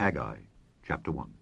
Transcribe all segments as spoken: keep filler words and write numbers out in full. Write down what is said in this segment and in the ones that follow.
Haggai, chapter one.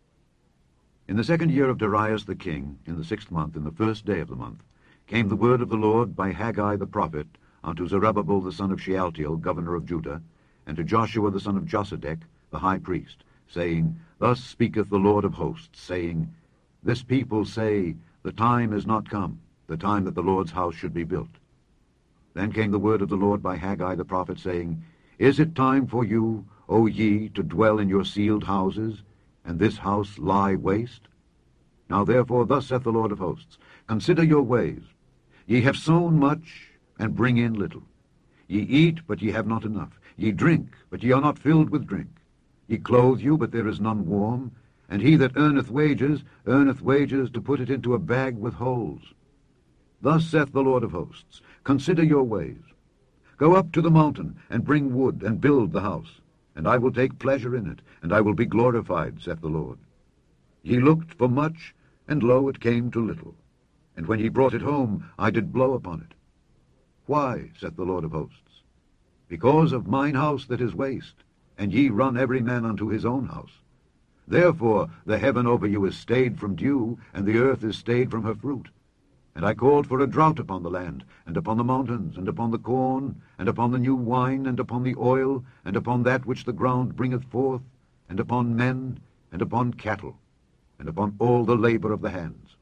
In the second year of Darius the king, in the sixth month, in the first day of the month, came the word of the Lord by Haggai the prophet unto Zerubbabel the son of Shealtiel, governor of Judah, and to Joshua the son of Josedech, the high priest, saying, Thus speaketh the Lord of hosts, saying, This people say, The time is not come, the time that the Lord's house should be built. Then came the word of the Lord by Haggai the prophet, saying, Is it time for you, O ye, to dwell in your sealed houses, and this house lie waste? Now therefore thus saith the Lord of hosts, Consider your ways. Ye have sown much, and bring in little. Ye eat, but ye have not enough. Ye drink, but ye are not filled with drink. Ye clothe you, but there is none warm. And he that earneth wages, earneth wages to put it into a bag with holes. Thus saith the Lord of hosts, Consider your ways. Go up to the mountain, and bring wood, and build the house. And I will take pleasure in it, and I will be glorified, saith the Lord. Ye looked for much, and lo, it came to little. And when ye brought it home, I did blow upon it. Why, saith the Lord of hosts? Because of mine house that is waste, and ye run every man unto his own house. Therefore the heaven over you is stayed from dew, and the earth is stayed from her fruit. And I called for a drought upon the land, and upon the mountains, and upon the corn, and upon the new wine, and upon the oil, and upon that which the ground bringeth forth, and upon men, and upon cattle, and upon all the labor of the hands.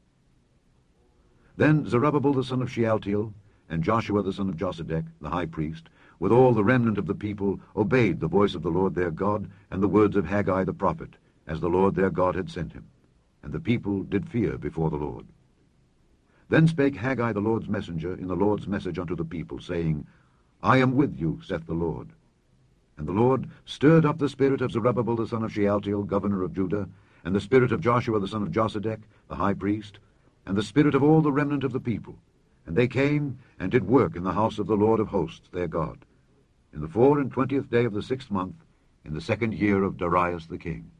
Then Zerubbabel the son of Shealtiel, and Joshua the son of Josedech, the high priest, with all the remnant of the people, obeyed the voice of the Lord their God, and the words of Haggai the prophet, as the Lord their God had sent him. And the people did fear before the Lord. Then spake Haggai the Lord's messenger in the Lord's message unto the people, saying, I am with you, saith the Lord. And the Lord stirred up the spirit of Zerubbabel the son of Shealtiel, governor of Judah, and the spirit of Joshua the son of Josedech, the high priest, and the spirit of all the remnant of the people. And they came and did work in the house of the Lord of hosts their God, in the four and twentieth day of the sixth month, in the second year of Darius the king.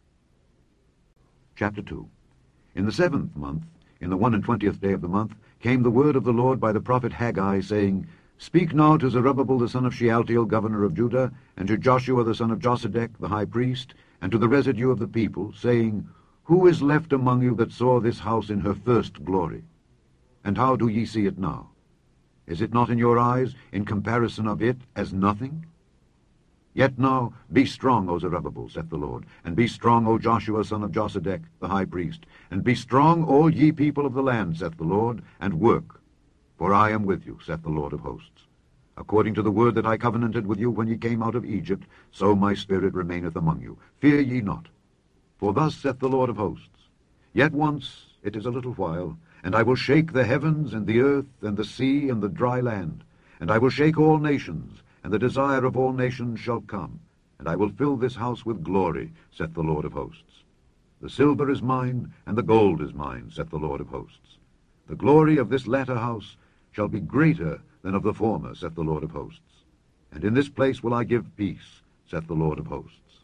Chapter two. In the seventh month, in the one and twentieth day of the month, came the word of the Lord by the prophet Haggai, saying, Speak now to Zerubbabel the son of Shealtiel, governor of Judah, and to Joshua the son of Josedech, the high priest, and to the residue of the people, saying, Who is left among you that saw this house in her first glory? And how do ye see it now? Is it not in your eyes, in comparison of it, as nothing? Yet now be strong, O Zerubbabel, saith the Lord, and be strong, O Joshua son of Josedech, the high priest, and be strong, all ye people of the land, saith the Lord, and work. For I am with you, saith the Lord of hosts. According to the word that I covenanted with you when ye came out of Egypt, so my spirit remaineth among you. Fear ye not. For thus saith the Lord of hosts, Yet once, it is a little while, and I will shake the heavens, and the earth, and the sea, and the dry land, and I will shake all nations, and the desire of all nations shall come, and I will fill this house with glory, saith the Lord of hosts. The silver is mine, and the gold is mine, saith the Lord of hosts. The glory of this latter house shall be greater than of the former, saith the Lord of hosts. And in this place will I give peace, saith the Lord of hosts.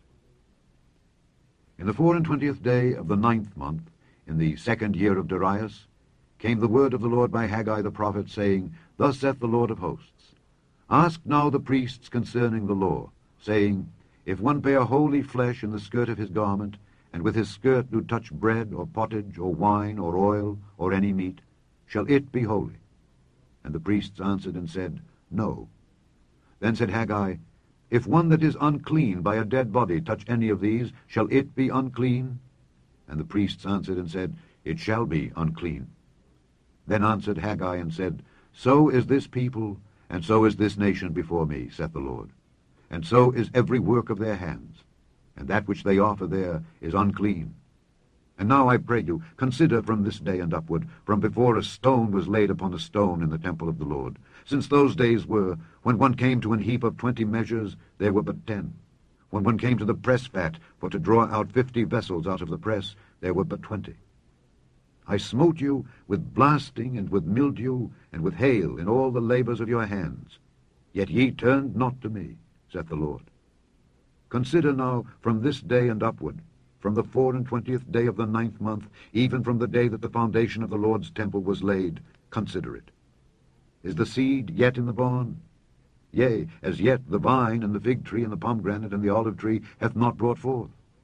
In the four and twentieth day of the ninth month, in the second year of Darius, came the word of the Lord by Haggai the prophet, saying, Thus saith the Lord of hosts, Ask now the priests concerning the law, saying, If one bear holy flesh in the skirt of his garment, and with his skirt do touch bread, or pottage, or wine, or oil, or any meat, shall it be holy? And the priests answered and said, No. Then said Haggai, If one that is unclean by a dead body touch any of these, shall it be unclean? And the priests answered and said, It shall be unclean. Then answered Haggai and said, So is this people, and so is this nation before me, saith the Lord. And so is every work of their hands, and that which they offer there is unclean. And now I pray you, consider from this day and upward, from before a stone was laid upon a stone in the temple of the Lord, since those days were, when one came to an heap of twenty measures, there were but ten. When one came to the press fat, for to draw out fifty vessels out of the press, there were but twenty. I smote you with blasting, and with mildew, and with hail in all the labors of your hands. Yet ye turned not to me, saith the Lord. Consider now from this day and upward, from the four and twentieth day of the ninth month, even from the day that the foundation of the Lord's temple was laid, consider it. Is the seed yet in the barn? Yea, as yet the vine, and the fig tree, and the pomegranate, and the olive tree hath not brought forth.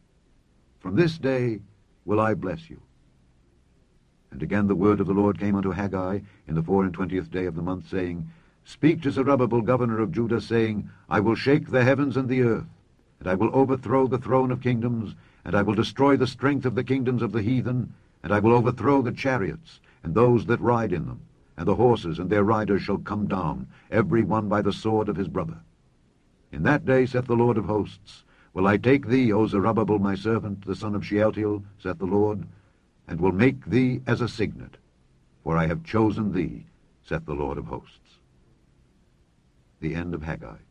From this day will I bless you. And again the word of the Lord came unto Haggai in the four and twentieth day of the month, saying, Speak to Zerubbabel governor of Judah, saying, I will shake the heavens and the earth, and I will overthrow the throne of kingdoms, and I will destroy the strength of the kingdoms of the heathen, and I will overthrow the chariots, and those that ride in them, and the horses and their riders shall come down, every one by the sword of his brother. In that day, saith the Lord of hosts, will I take thee, O Zerubbabel my servant, the son of Shealtiel, saith the Lord, and will make thee as a signet, for I have chosen thee, saith the Lord of hosts. The end of Haggai.